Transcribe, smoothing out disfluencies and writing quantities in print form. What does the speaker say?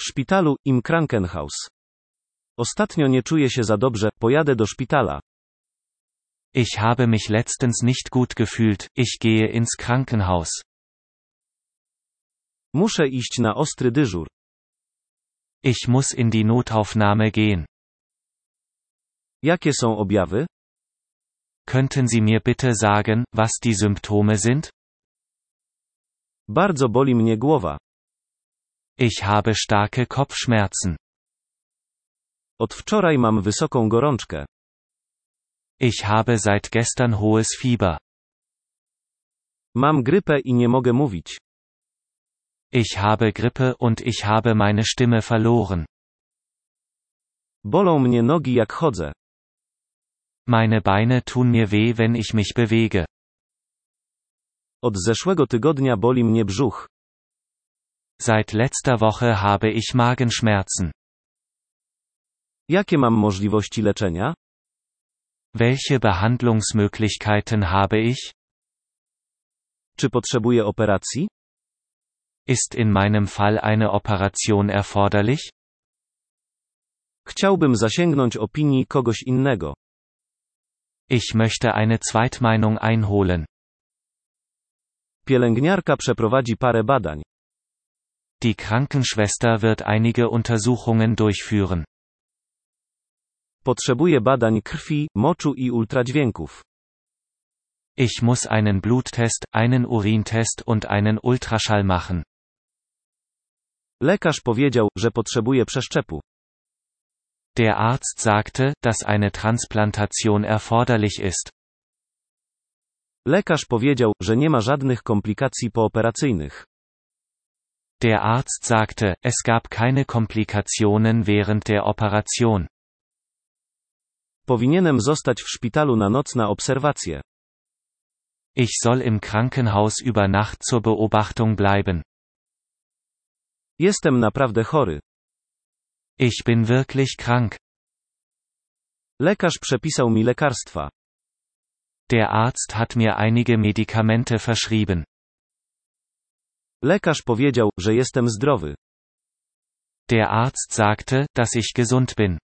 szpitalu, im Krankenhaus. Ostatnio nie czuję się za dobrze, pojadę do szpitala. Ich habe mich letztens nicht gut gefühlt, ich gehe ins Krankenhaus. Muszę iść na ostry dyżur. Ich muss in die Notaufnahme gehen. Jakie są objawy? Könnten Sie mir bitte sagen, was die Symptome sind? Bardzo boli mnie głowa. Ich habe starke Kopfschmerzen. Od wczoraj mam wysoką gorączkę. Ich habe seit gestern hohes Fieber. Mam grypę i nie mogę mówić. Ich habe Grippe und ich habe meine Stimme verloren. Bolą mnie nogi jak chodzę. Meine Beine tun mir weh, wenn ich mich bewege. Od zeszłego tygodnia boli mnie brzuch. Seit letzter Woche habe ich Magenschmerzen. Jakie mam możliwości leczenia? Welche Behandlungsmöglichkeiten habe ich? Czy potrzebuję operacji? Ist in meinem Fall eine Operation erforderlich? Chciałbym zasięgnąć opinii kogoś innego. Ich möchte eine Zweitmeinung einholen. Pielęgniarka przeprowadzi parę badań. Die Krankenschwester wird einige Untersuchungen durchführen. Potrzebuję badań krwi, moczu i ultradźwięków. Ich muss einen Bluttest, einen Urintest und einen Ultraschall machen. Lekarz powiedział, że potrzebuję przeszczepu. Der Arzt sagte, dass eine Transplantation erforderlich ist. Lekarz powiedział, że nie ma żadnych komplikacji pooperacyjnych. Der Arzt sagte, es gab keine Komplikationen während der Operation. Powinienem zostać w szpitalu na noc na obserwację. Ich soll im Krankenhaus über Nacht zur Beobachtung bleiben. Jestem naprawdę chory. Ich bin wirklich krank. Lekarz przepisał mi lekarstwa. Der Arzt hat mir einige Medikamente verschrieben. Lekarz powiedział, że jestem zdrowy. Der Arzt sagte, dass ich gesund bin.